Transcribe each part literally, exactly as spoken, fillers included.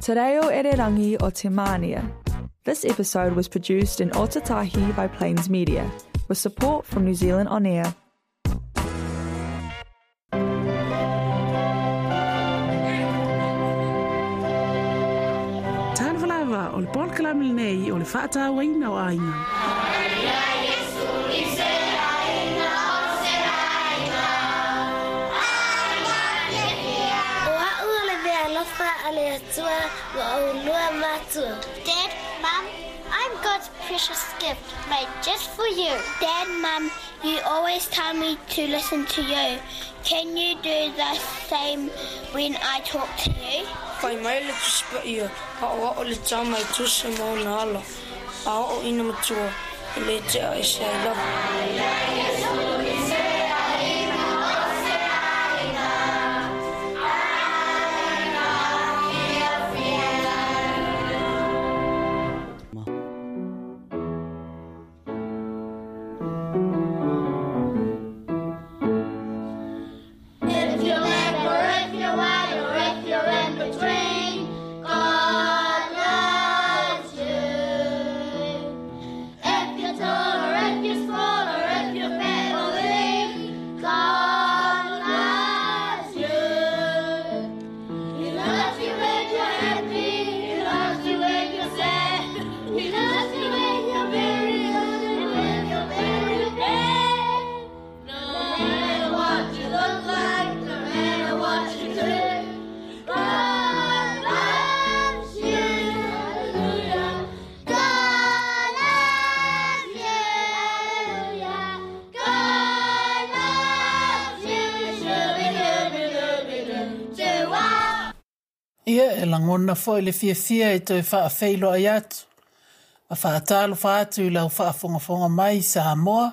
Te reo Ererangi o Te Mania. This episode was produced in Otatahi by Plains Media, with support from New Zealand On Air. Tanvalava o le polkalami nei o le whaatawaina o aina. Dad, Mum, I'm God's precious gift made just for you. Dad, Mum, you always tell me to listen to you. Can you do the same when I talk to you? Kai mai le tuspa ia, a o o le tamai tusa mo na ala. A o ina matua, le te a ese I love. Ia e langona foi le fia fia e toi wha feilo ai atu. A wha atalo wha atu I lau wha fonga fonga mai sa moa.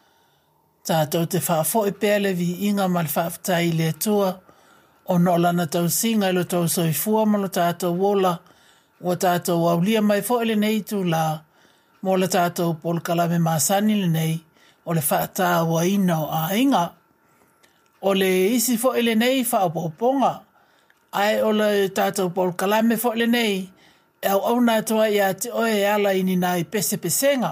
Tātou te wha fo I pēle vi inga ma le wha aftai le atua. O no lana tau singa ilo tau soifua ma lo tātou wola. O tātou aulia mai fo ele nei tu la. Mo le tātou polkalame masani le nei. O le wha ata wa ina o a inga. O le isi fo ele nei wha opoponga. Ai o le tātou polkalame fo le nei, e au au nātua I a te oe ala ini nai pese pesenga.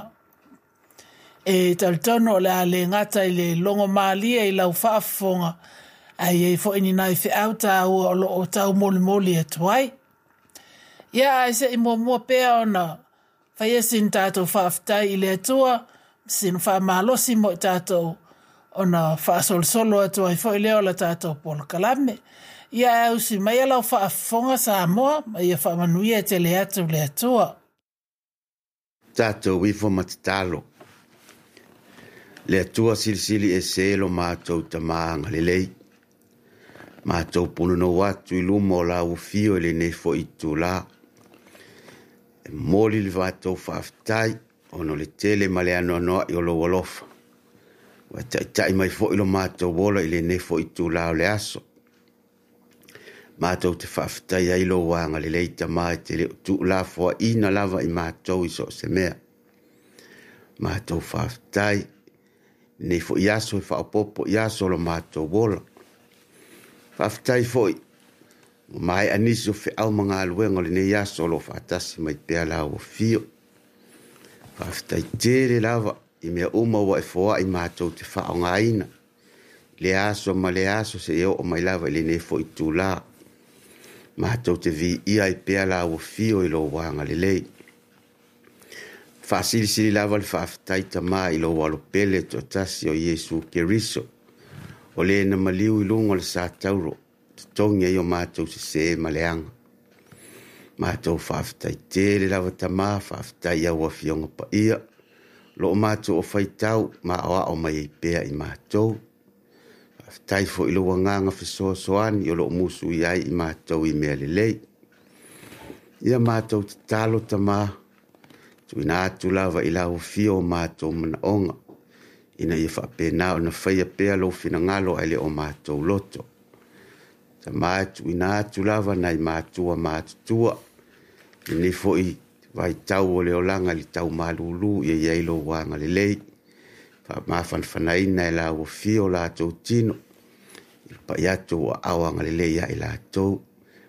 E talitono le a le ngata I le longo maalia I lau whaafonga, ai e fo ini nai whi au tāu o lo o tau moli moli e tuai. Ia ai se I mua mua pēa ona, whai esin tātou whaaftai I le atua, sin whaamalosi mo I tātou ona whaasol solo atua I fo I leo la tātou polkalame. Ia au si mai alau whaafonga sa moa, mai a whaamanuia te le atu le atua. Tātou wifo matatalo. Le atua sili sili e selo mātou tamaanga le lei. Mātou punu no watu I lumo la ufio le nefo I tu la. E moli li vātou whaaftai, ono le tele male ano anoa I olo walofa. Wa tai tai mai fo ilo mātou wola I le nefo I tu la o le aso. Mātou te whaftai ailo wanga le leita mai te leo tu la fua ina lava I mātou I so se mea. Mātou whaftai, ne fo iaso I whaapopo iaso lo mātou wola. Whaftai foi, mai aniso fe au mga aluenga le ne iaso lo whaatasi mai pea la o fio. Whaftai tere lava I mea uma wa e fua I mātou te whaonga ina. Le aso ma le aso se eo o mai lava le ne fo I tu la. Mātou te vi ia I pea la o fio I lo wanga le lei. Whaasiri siri lava le whaaftai tama I lo walo pele to tasi o Yesu Keriso. O le na maliu I lungo le sa tauro. Tongi ai o mātou se se maleanga. Mātou whaaftai tere lava tama whaaftai au a fionga pa ia. Lo o mātou o whaitau ma awa o mai I pea I mātou. Tai fo ilo wanganga fiso soani o lo musu iai I mātou I mea lelei. Ia mātou te talo tama, tu ina atu lava I lau fio o mātou mana onga. Ina ia whapena o na whaia pea lo fina ngalo ai le o mātou loto. Tama tu ina atu lava na I mātua mātutua. Ini fo I vai tau o leo langa li tau malulu ia iai lo wanga lelei. Pa mafan fanaina I lau fio la tau tino. Pa ia tō awanga lele ia I la tō.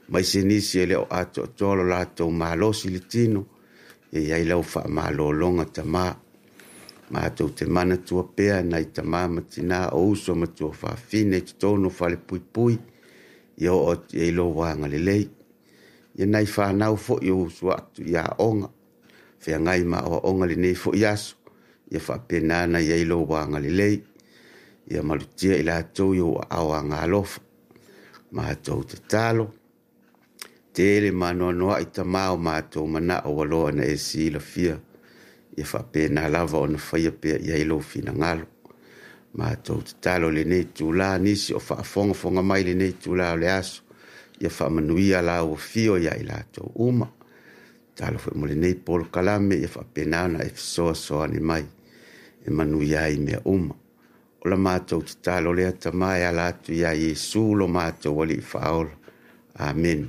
mai se nisi e le o ato tolo lato malosi le tino e iai lau wha malolonga tama ma tau te mana tua pea nai tama matina o uso ma tua wha fine te tono whale pui pui i o o e lo wanga le lei ia nai wha nau fo i uso atu ia onga whea ngai ma o onga le nei fo i aso ia wha penana i e lo wanga le lei ia malutia i la tau i o awa ngā lofa ma tau te talo tele manoa noa i tamao ma tau mana o waloa na e si la fia ia wha pena lava o na whaia pia i ailo fina ngalo ma tau te talo le nei tūla nisi o wha fonga fonga mai le nei tūla o le aso ia wha manuia la o fio ia i la tau uma talo wha mo le nei polo kalame ia wha pena na e fisoa soa ni mai e manuia i mea uma o la mātou te talo lea tamai ala atu ia Iesu lo mātou wali i whaola. Amen.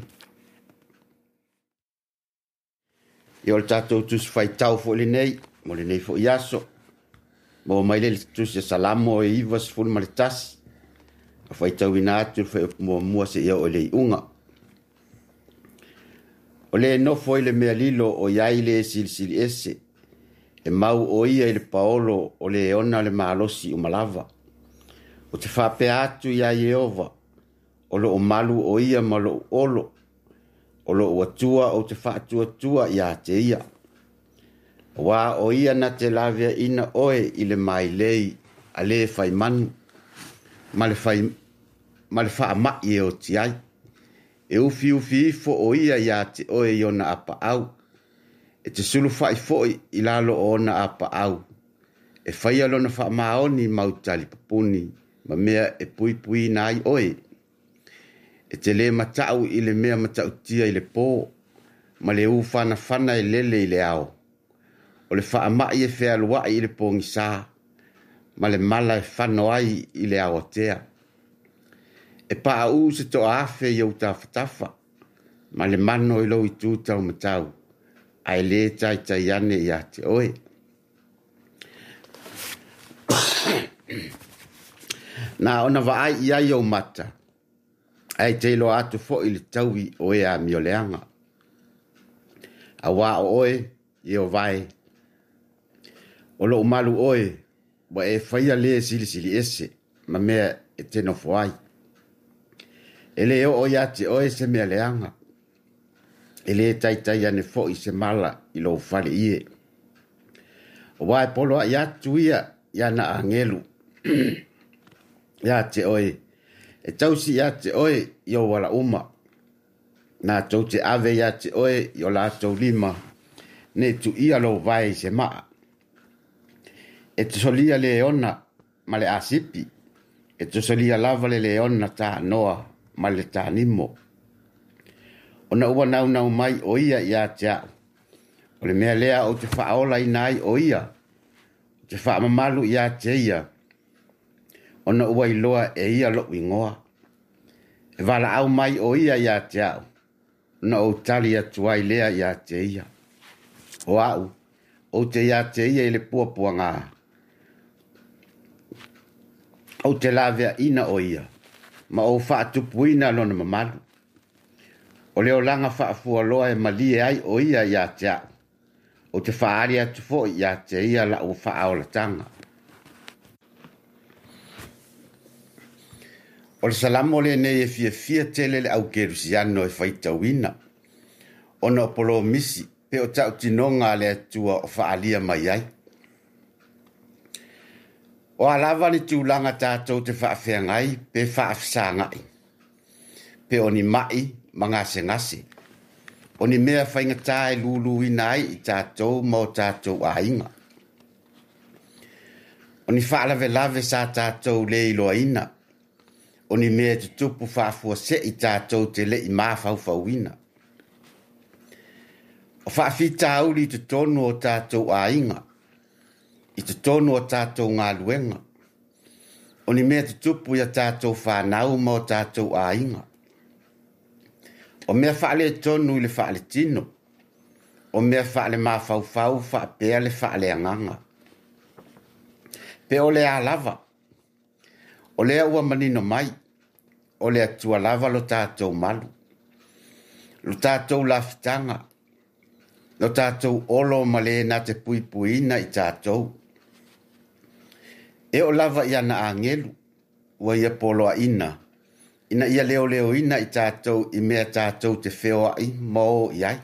I o le tātou tusi whai tau fo le nei, mo le nei fo i aso, mo mai le tusi salamo e iwa se fulu ma le tasi, a whai tau ina atu whai mua mua se ia o le iunga. O le nofo i le mea lilo o iai le sili sili ese, e mau o ia i le paolo o le ona le malosi o malava. O te whape atu ia i Eova, o lo o malu o ia ma lo olo, o lo o atua o te whaatua tua ia te ia. Wā o ia na te lavia ina oe i le mai lei a le whai manu, ma le whai, ma le wha mai e o ti ai. E ufi ufi ifo o ia ia te oe i ona apa au, e te sulu whai foi i lalo o ona apa au. E whai alo na wha maoni mautali papuni, ma mea e pui pui nai oe. E te le matau i le mea matau tia i le pō, ma le u whana whana i lele i le ao. O le wha mai e whea lua i le pōngi sā, ma le mala e whano ai i le ao tea. E pa a u se to awhe i au ta whatafa, ma le mano i lo i tūtau matau, ai le tai tai ane i ate oe. Na ona wa ai ia i au mata, ai te ilo atu fo i le taui o e a mioleanga. A wā o oe i o vai. O lo umalu oe, wa e whaia le sili sili ese, ma mea e teno fuai. E le o o iate oe se mea leanga. E le tai tai ane fo i se mala i lo fale ie. O wā e polo a iatu ia, ia na angelu. Ia te oe, e tausi ia te oe i o wala uma. Nā tau te ave ia te oe i o la tau lima, ne tu ia lo vai se maa. E te solia le ona ma le asipi, e te solia lava le le ona ta noa ma le ta nimo. Ona ua nau nau mai o ia ia te au. O le mea lea o te whaola i nai o ia, o te wha mamalu ia te ia. Ona ua iloa e ia lo ingoa. E wala au mai o ia ia te au. Na o tali atuai lea ia te ia. O au, o te ia te ia i le puapua ngā. O te lavea ina o ia. Ma o whaatupu ina lona mamalu. O leo langa whaafua loa e malie ai o ia ia te au. O te whaari atu fo ia te ia la o whaaola tanga. O le salamo le nei e fia fia tele le au kerusiano e whaita wina. O no polo misi, pe o tau tinonga le atua o whaalia mai ai. O alawa ni tūlanga tātou te whaafea ngai, pe whaafisa ngai. Pe o ni mai, mangase ngase. O ni mea whaingata e lulu inai i tātou mo tātou a inga. O ni whaalave lave sa tātou le iloa ina. O ni mea te tupu whaafua se i tātou te le i mawhau whauina. O whaafita auli te tonu o tātou a inga. I te tonu o tātou ngā luenga. O ni mea te tupu ia tātou whanau mo tātou a inga. O mea whaale tonu i le whaale tino. O mea whaale mawhau whau whaapea le whaale anganga. Pe o le a lava. O lea ua manino mai, o lea tua lava lo tātou malu. lo tātou lafitanga, lo tātou olo ma le na te pui puina i tātou. E o lava ia na angelu, wa ia poloa ina, ina ia leo leo ina i tātou i mea tātou te wheoa i mo iai.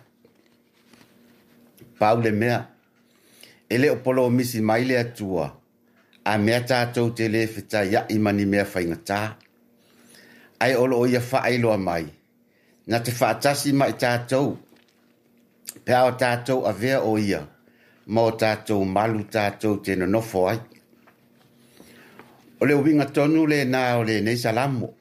Paule mea, e leo polo misi maile atua, a mea tātou te le whita ia i mani mea whaingatā. Ai olo o ia whaailoa mai, na te whaatasi mai tātou, pēo tātou a vea o ia, mo tātou malu tātou te nonofo ai. O le winga tonu le nā o le nei salamo.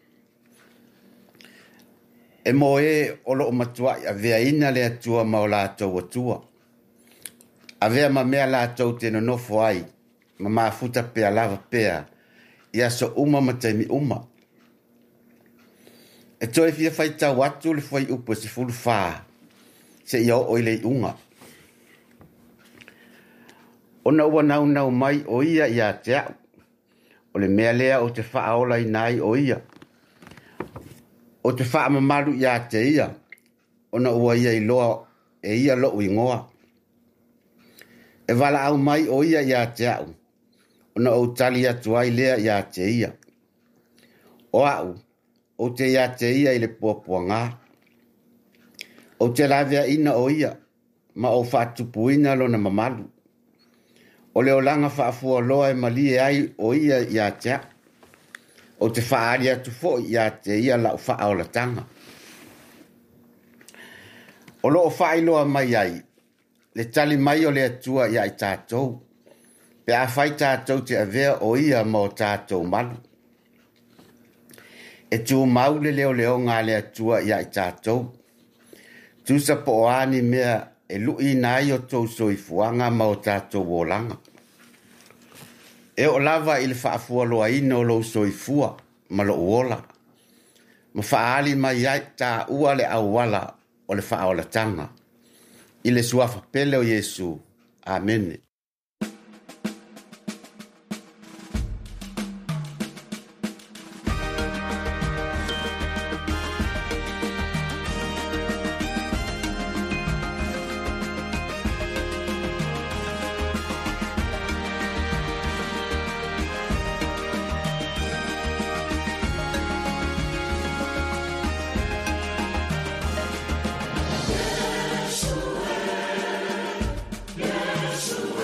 E mo e olo o matua a vea ina le atua ma o lātou atua. A vea ma mea lātou te nonofo ai, ma mafuta pea lava pea, ia so uma mataimi uma. E toi fia fai tau atu le fai upo se fulu faa, se ia o ile unga. Ona ua nau nau mai o ia ia tea, o le mea lea o te faa ola i nai o ia. O te faa mamalu ia te ia, ona ua ia i loa e ia lo ingoa. E wala au mai o ia ia tea, ona o tali atu ai lea ia te ia. O au, o te ia te ia i le puapua ngā. O te lavea ina o ia, ma o whaatupuina lo na mamalu. O leo langa whaafua loa e malie ai o ia ia tea. O te whaari atu fo ia te ia lau whaaola tanga. O loo whaailoa mai ai, le tali mai o le atua ia i tātou. Pe a whai tātou te avea o ia ma o tātou malu. E tū mau le leo leo ngā le atua ia i tātou. Tu sa po ani mea e lui nai o tau soifuanga ma o tātou wolanga. E o lava i le whaafua loa ino lo soifua ma lo uola. Ma whaali mai ai tā ua le awala o le whaola tanga. I le suafa pele o Yesu. Amen. Yeshua, Yeshua.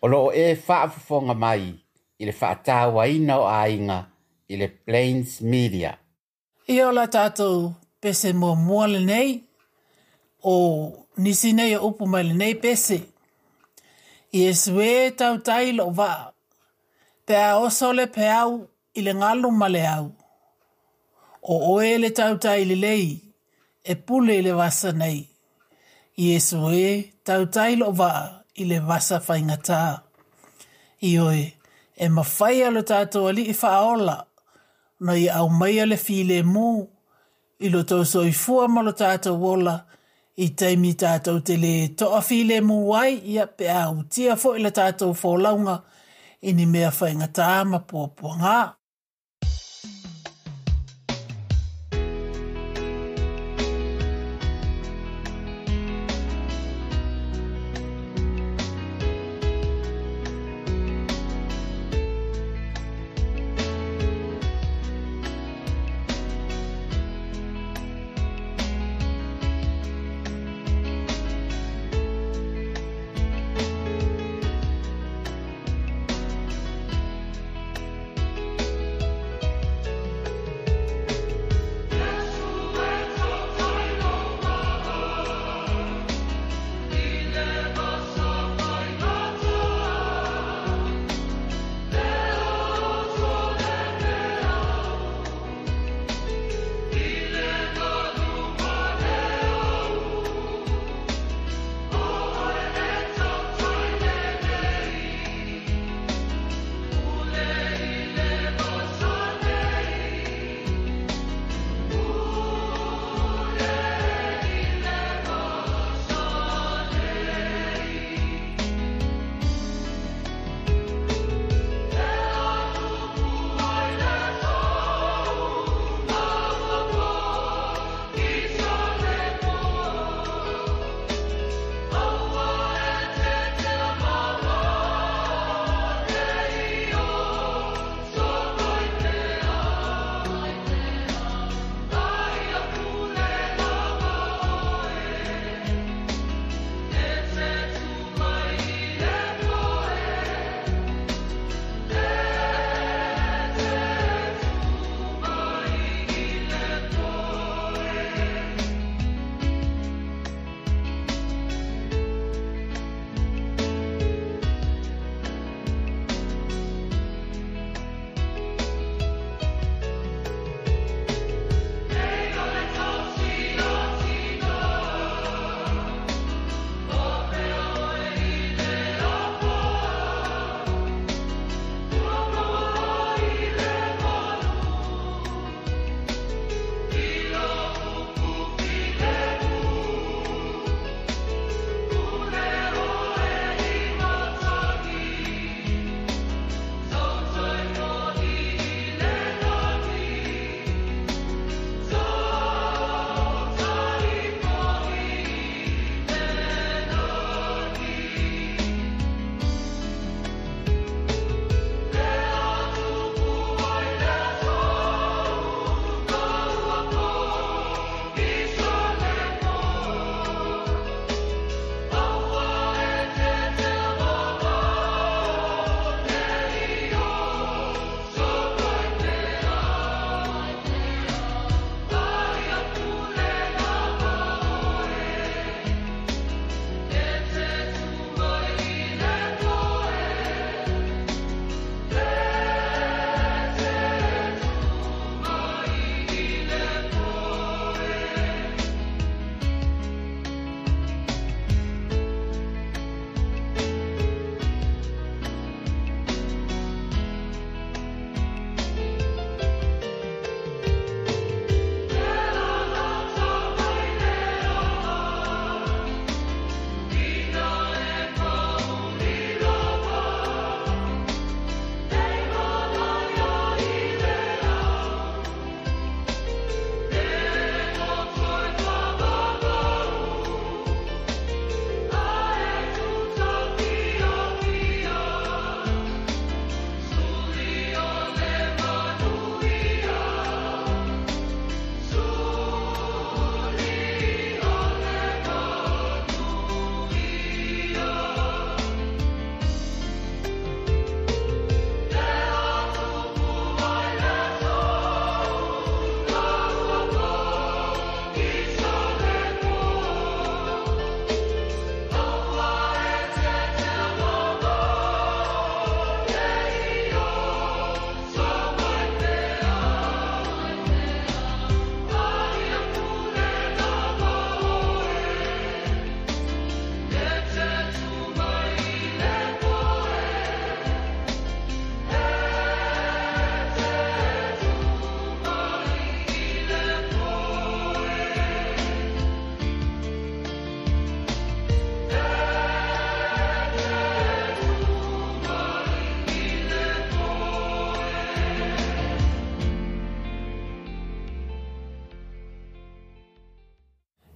lo e whaafafonga mai i le whaatawaina o ainga i le Plains Media. I o la tātou pese mua mua le nei, o nisi nei o upu mai le nei pese. I e sue tau tai lo wa, pe a oso le pe au i le ngalu ma le au. O oe le tau tai le lei, e pule le wasa nei. I e sue tau tai lo wa i le wasa whaingata. I oe, e mawhai alo tātou ali i whaola, na i au mai ale file mu, i lo tau so i fua ma lo tātou wola, i taimi tātou te le toa file mu wai, ia pe au tia fo i le tātou fōlaunga, i ni mea whaingata ma pōpua ngā.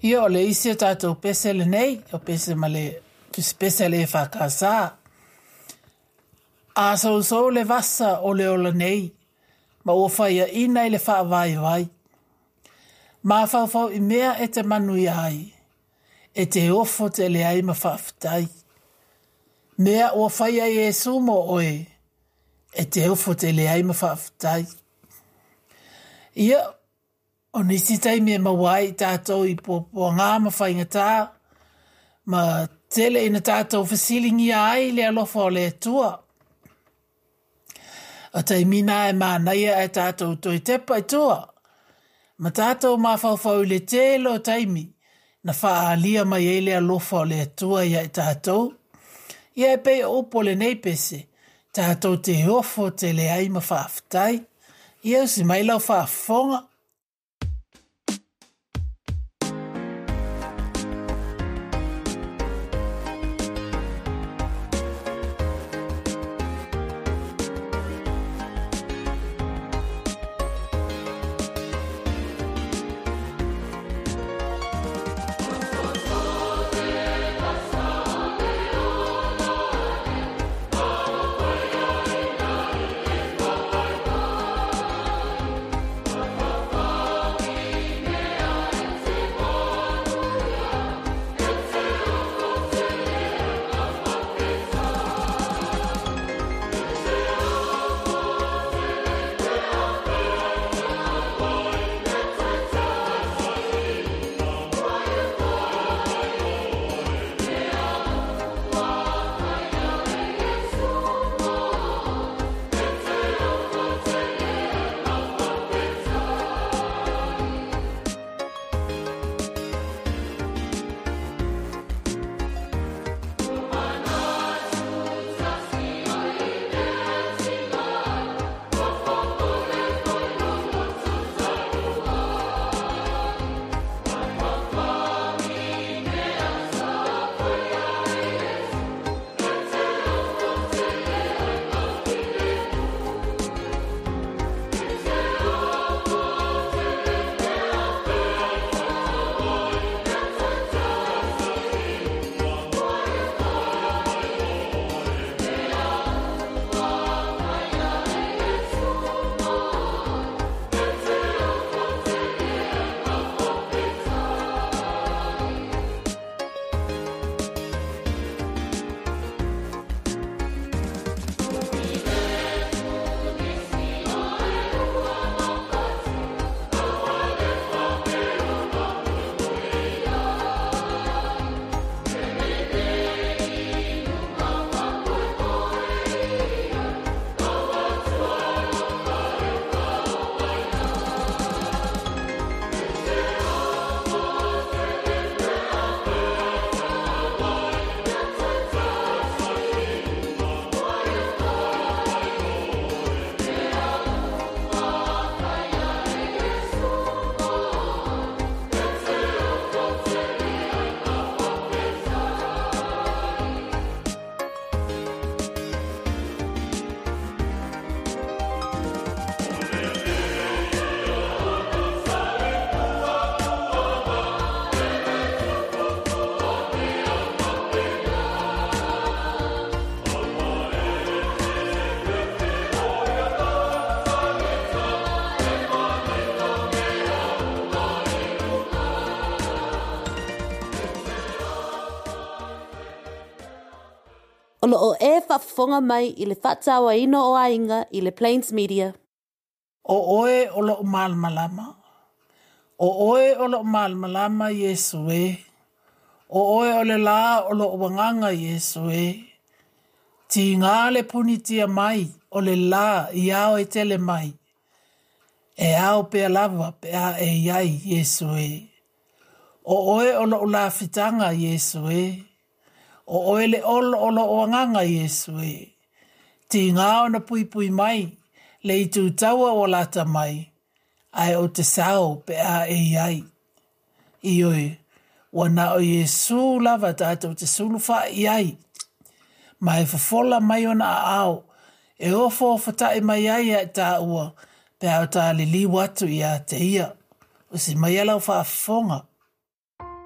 Ia o le isi o tātou pese le nei, o pese ma le, tusi pese le whakasa. A sau sau le vasa o le ola nei, ma ua whaia ina i le wha vai vai. Ma whau whau i mea e te manu i ai, e te ofo te le ai ma whaafitai. Mea ua whaia i e sumo oe, e te ofo te le ai ma whaafitai. Ia, o nisi taimi e mawai tātou i pōpua ngā ma whaingatā, ma tele ina tātou whasilingi ai le alofa o le tua. A taimina e mānaia e tātou toi tepa i tua, ma tātou mā whauwhau le telo taimi, na whaalia mai e le alofa o le tua ia i tātou. Ia e pei opo le nei pese, tātou te ofo te le ai ma whaafitai, ia usi mai lau whaafonga. O lo o e whaafonga mai i le whaatawa ino o ainga i le Plains Media. O oe o lo malmalama. O oe o lo malmalama Yesu e. O oe o le la o lo wanganga Yesu e. Ti ngā le punitia mai o le la i ao e tele mai. E ao pea lava pea e iai Yesu e. O oe o lo la fitanga Yesu e. O oe le olo o lo wanganga Yesu e. Ti ngā o na pui pui mai le i tu taua o lata mai. Ai o te sao pea e iai. I oe, wana o Yesu lava tātou te sulufa iai. Mai fafola mai ona ao, e ofo o fatai mai ai a tā ua, pea o tā li li watu ia te ia, o si mai alau whaafonga.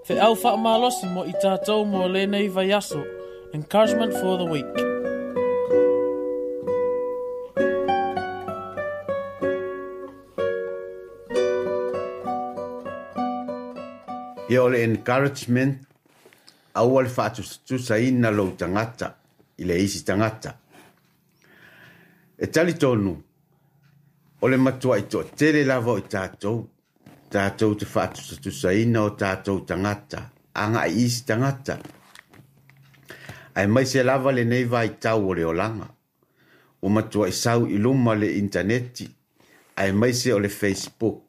Fe au wha malosi mo i tātou mo le nei vai aso. Encouragement for the week. Ia ole encouragement awal whaatu tu saina lo tangata i le isi tangata. E tali tonu, ole matua i toa tele lava i tātou, tātou te whaatu tu saina o tātou tangata, anga i isi tangata. Ai mai se lava le nei vai tau o le olanga, o matua i sau i luma le interneti, ai mai se o le Facebook,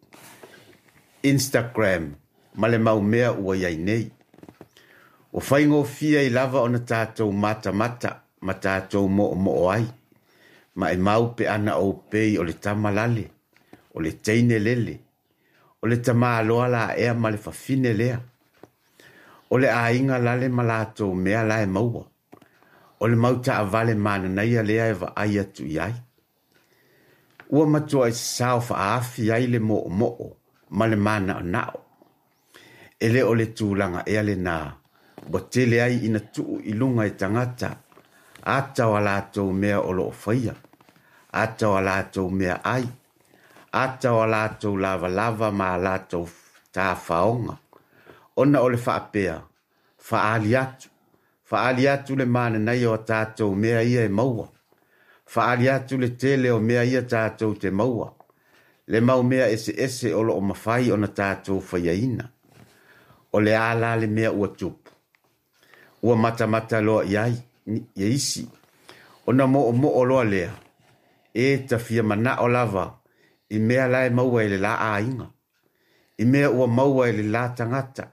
Instagram, ma le mau mea ua iai nei. O whaingo fia i lava o na tātou mata mata, ma tātou mo o mo o ai. Ma e mau pe ana o pei o le tamalale, o le teine lele, o le tama aloa la ea ma le fafine lea, o le ainga lale ma lātou mea la e maua, o le mau ta avale mana naia lea e va ai atu iai. Ua matua i sao fa aafi ai le mo o mo o, ma le mana o nao. Ele o le tūlanga ea le nā, wa tele ai ina tuu i lunga i tangata, ata wa lātou mea o lo whaia, ata wa lātou mea ai, ata wa lātou lava lava ma lātou tā whaonga. Ona o le whaapea, whaali atu, whaali atu le mana nei o tātou mea ia e maua, whaali atu le tele o mea ia tātou te maua, le mau mea ese ese o lo o mawhai o na tātou whaiaina. O le ala le mea ua tupu. Ua mata mata loa iai, ia isi. O na mo o mo o loa lea. E ta fia mana o lava. I mea lae maua e le la a inga. I mea ua maua e le la tangata.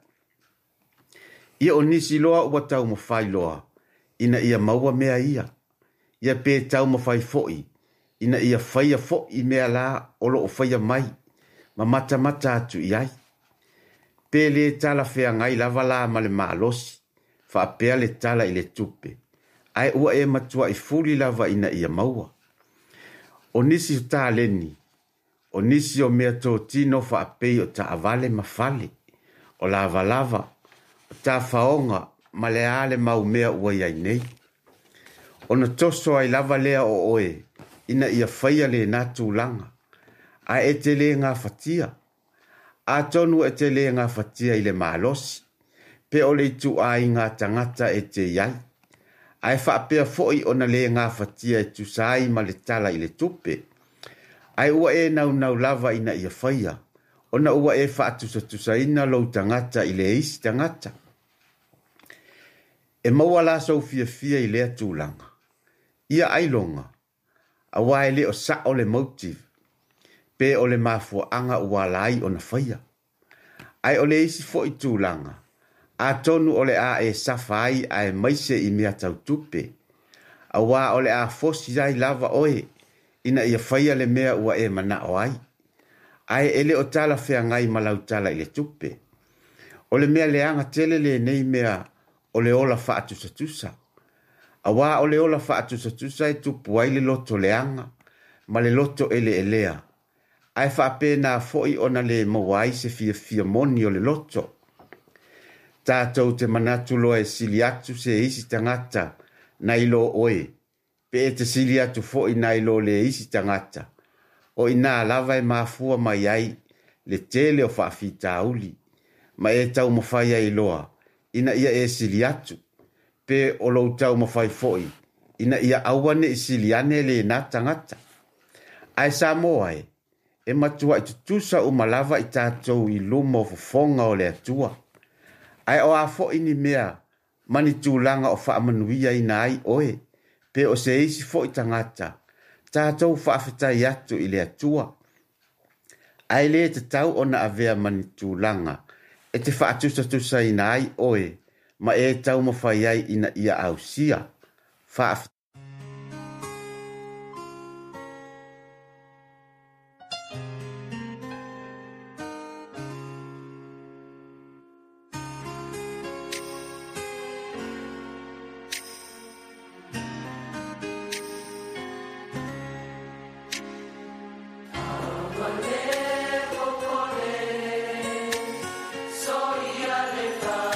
Ia o nisi loa ua tau mo fai loa. Ina ia maua mea ia. Ia pe tau mo fai foi. Ina ia faia foi mea la o lo o faia mai. Ma mata mata atu iai. Pele tala fea ngai lava la ma le maalosi, fa apea le tala i le tupe. Ai ua e matua i fuli lava ina ia maua. O nisi o ta leni, o nisi o mea tō tino fa apei o ta avale ma fale, o lava lava, o ta faonga ma le ale mau mea ua iai nei. O na toso ai lava lea o oe, ina ia faia le natu langa. Ai e te le ngā fatia. A tonu e te le ngā fatia i le maalosi, pe o le itu a i ngā tangata e te iai. Ai whaapea foi o na le ngā fatia e tu sai ma le tala i le tupe. Ai ua e nau nau lava ina ia whaia, o na ua e whaatusa tusa ina lau tangata i le isi tangata. E maua la sau fia fia i lea tūlanga. Ia ailonga, a wae le o sa o le motive. Pe o le mafua anga ua lai o na whaia. Ai o le isi fo i tūlanga. A tonu o le a e safai a e maise i mea tau tupe. A wā o le a fosi ai lava oe. Ina ia whaia le mea ua e mana o ai. Ai ele o tala whea ngai malau tala i le tupe. O le mea le anga tele le nei mea o le ola whaatusa tusa. A wā o le ola whaatusa tusa e tupu ai le loto le anga. Ma le loto ele elea. Ai whaapena foi ona le mawai se fia fia moni o le loto. Tātou te manatu loa e sili atu se isi tangata na ilo oe. Pe e te sili atu foi na ilo le isi tangata. O ina lava e mafua mai ai le tele o whaafita uli. Ma e tau mawhai ai loa. Ina ia e sili atu. Pe o lo tau mawhai foi. Ina ia awane i sili ane le na tangata. Ai sa moa e. E matua i tutusa o malava i tātou i luma o fofonga o le atua. Ai o a fo ini mea, mani tūlanga o whaamanuia i nai oe, pe o se isi fo i tangata, tātou whaafetai atu i le atua. Ai le te tau o na avea mani tūlanga, e te whaatusa tusa i nai oe, ma e tau mawhai ai ina ia au sia. Whaafetai. Soy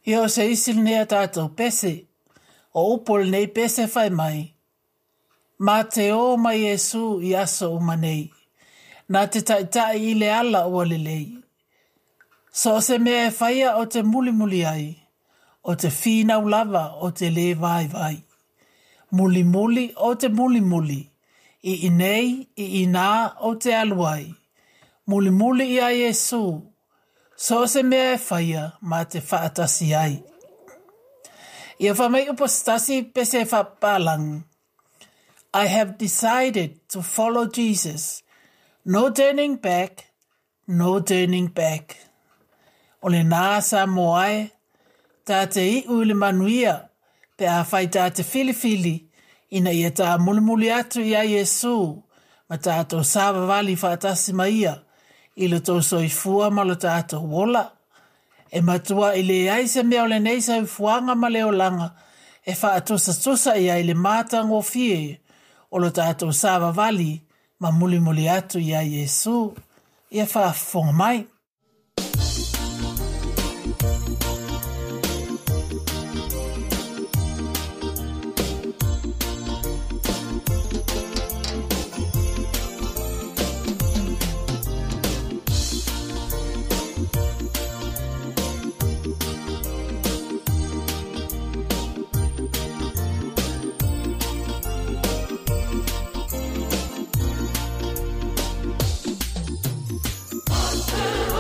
Ia o se isil nea tātou pese, o upol nei pese whai mai. Mā te o mai Yesu i aso umanei, nā te taitai i le ala o lelei. So se mea e whaia o te muli muli ai, o te whina lava o te le vai vai. Muli muli o te muli muli, i inei i ina o te aluai. Muli muli i a Yesu, so se mea e whaia mā te whaatasi ai. Ia whamai upostasi pese whapalang. I have decided to follow Jesus. No turning back, no turning back. O le nāsa moae, tā te i ule manuia, pe a whai tā te filifili, ina ia tā mulimuli atu i a Yesu, ma tātou sāwa wali whaatasi maia, i lo tō soifua ma lo tātou wola. E matua i le aise mea o le neisa i fuanga ma leo langa, e whaatusa tusa ia i le mātang o fie, o lo tātou sāwa wali, ma muli muli atu i a Yesu, ia whaafonga mai. Monster!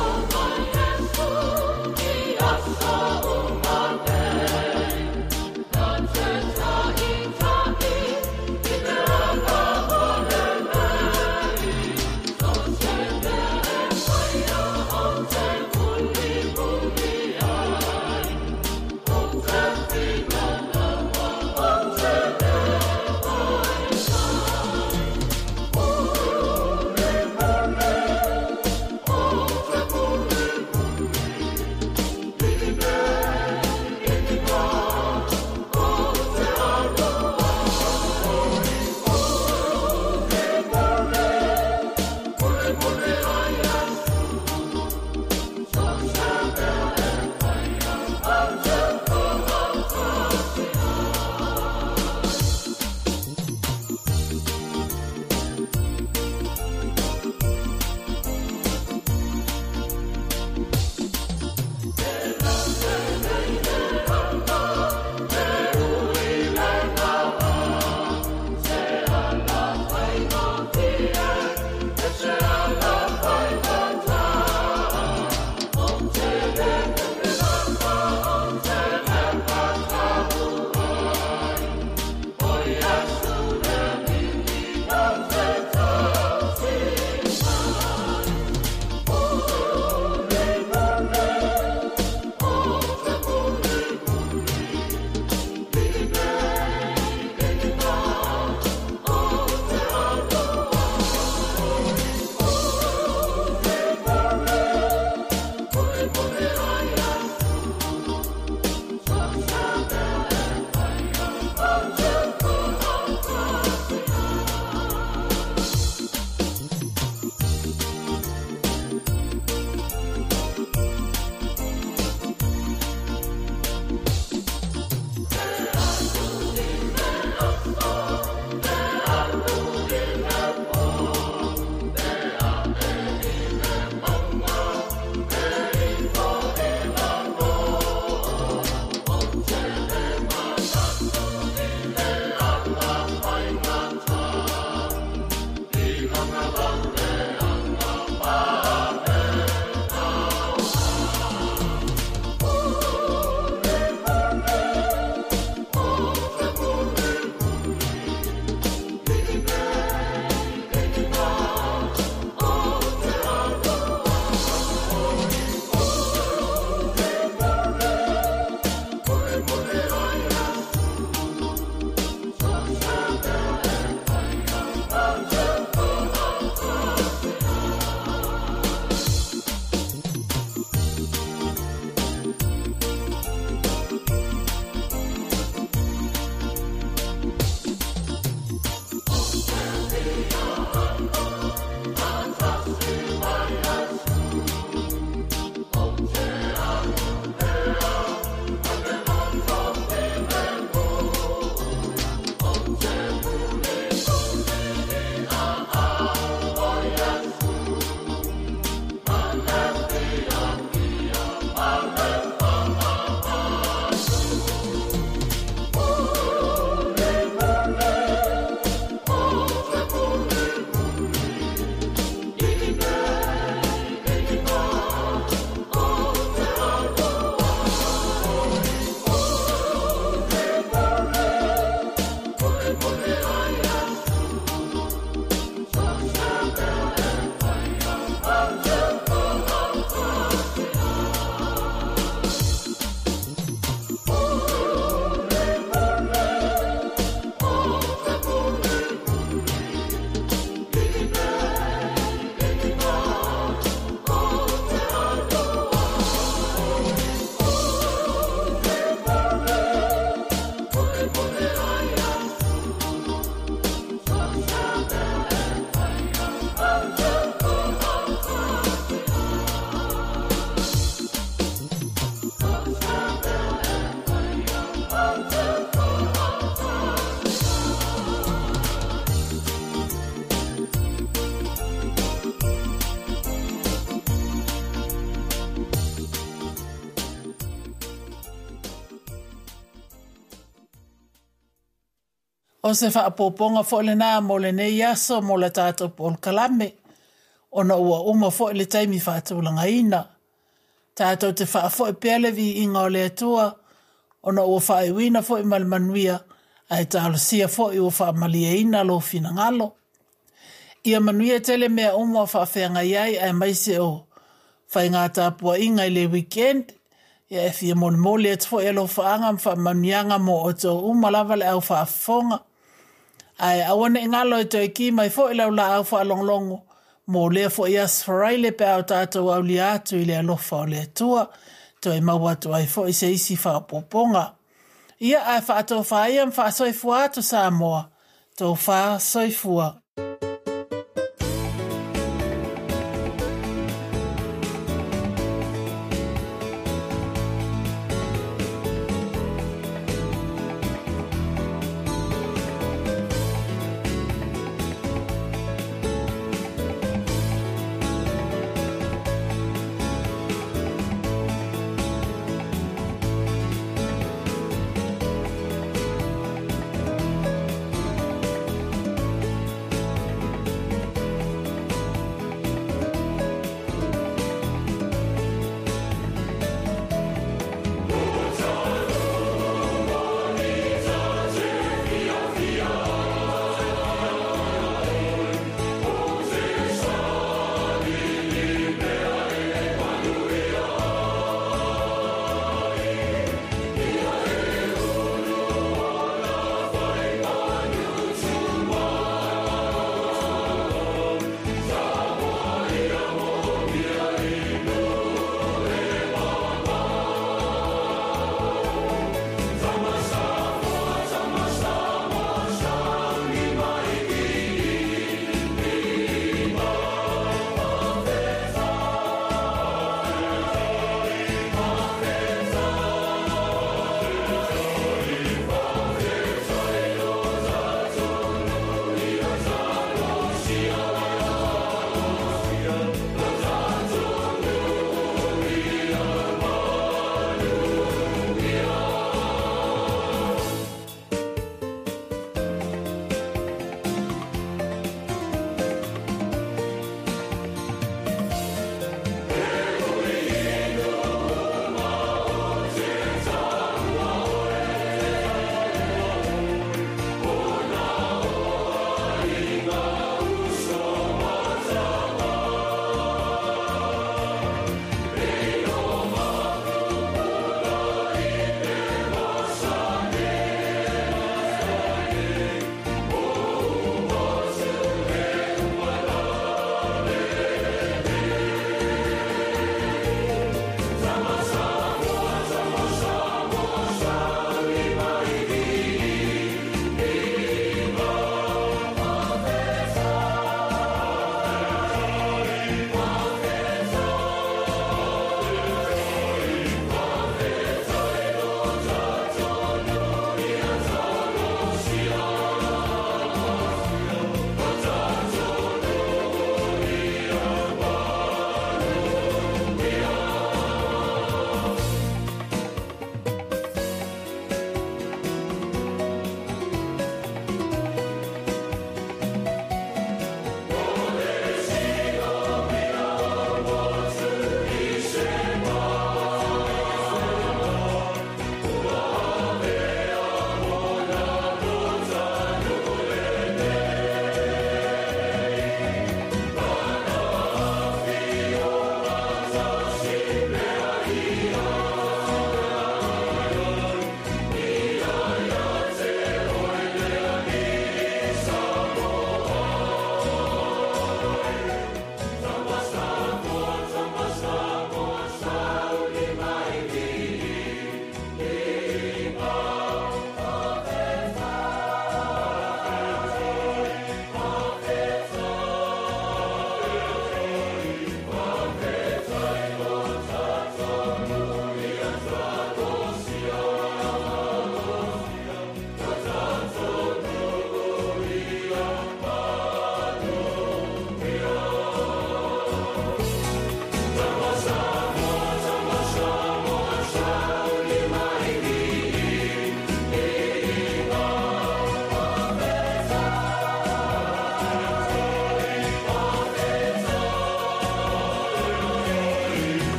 O se whaapoponga fo le nā mo le nei aso mo le tātou Paul Kalame. Ona ua uma fo le taimi whaatulanga ina. Tātou te whaafo e pealevi inga o le atua. Ona ua whaaiwina fo i malmanuia. Ai tālo sia fo i ua whaamalia ina lo fina ngalo. Ia manuia tele mea uma whaafeanga iai ai maise o whai ngā tāpua inga i le weekend. Ia e fia mone mole at fo e lo whaanga whaamanuianga mo o tō uma lava le au whaafonga. Ai awane ngalo e toi ki mai fo i lau la au whaalonglongo. Mo lea fo i asfarai le pe au tātou au li atu i le alofa o le atua. Toi mawatu ai fo i se isi whaapoponga. Ia ai whaatou whaaiam whaasoifua atu Samoa. Tō whaasoifua.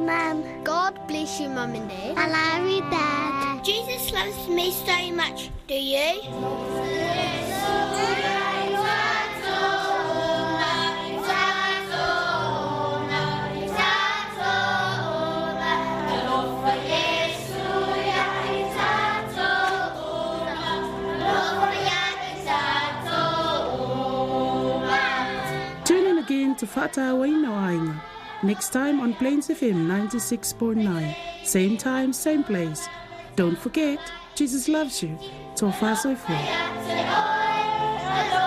Mum. God bless you, Mum and Dad. I love you, Dad. Jesus loves me so much. Do you? Tune in again to Whātāwaina o Ainga. Next time on Plains F M ninety-six point nine. Same time, same place. Don't forget, Jesus loves you. Tō whāsoi fua.